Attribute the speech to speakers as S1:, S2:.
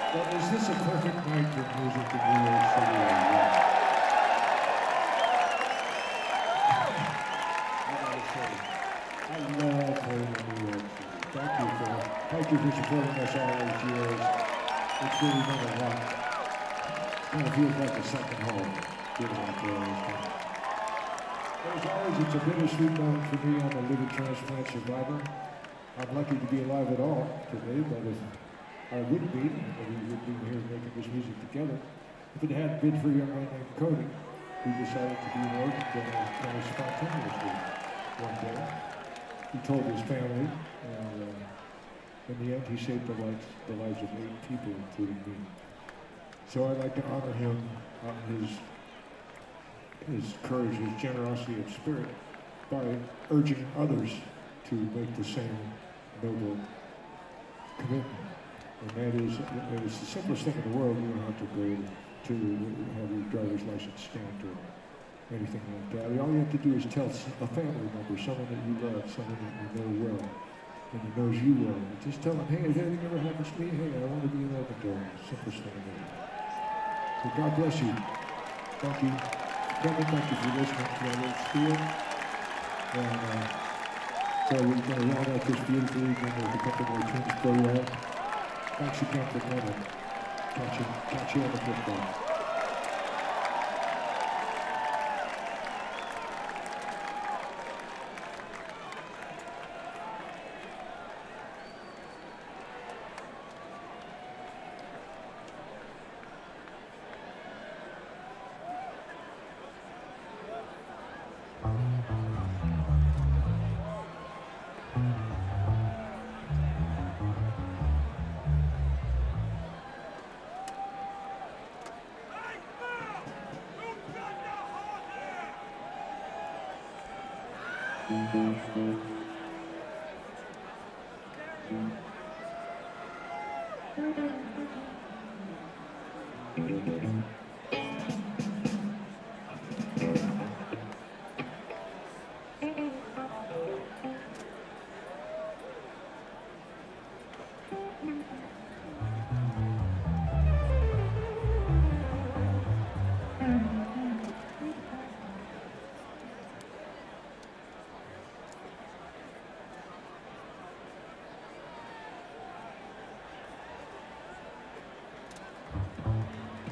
S1: Well, is this a perfect night for music in New York City? I gotta say, I love playing in New York City. Thank you for supporting us all these years. It's really been a lot. Kind of feels like a second home, getting out there. But as always, it's a bittersweet moment for me. I'm a liver transplant survivor. I'm lucky to be alive at all today, but if I wouldn't be, we would be here making this music together. If it hadn't been for a young man named Cody, who decided to be an organ donor kind of spontaneously one day. He told his family, and in the end, he saved the lives of 8 people, including me. So I'd like to honor him on his courage, his generosity of spirit, by urging others to make the same noble commitment. And that is the simplest thing in the world. You don't have to go to have your driver's license stamped or anything like that. All you have to do is tell a family member, someone that you love, someone that you know well, and who knows you well. Just tell them, hey, if anything ever happens to me, hey, I want to be an organ donor. Simplest thing in the world. So God bless you. Thank you. Kevin, thank you for listening to our little spiel. And so we're going to round out this beautiful evening with a couple more tunes for you all. Thanks again for coming. Catch you on the flip side. Thank you.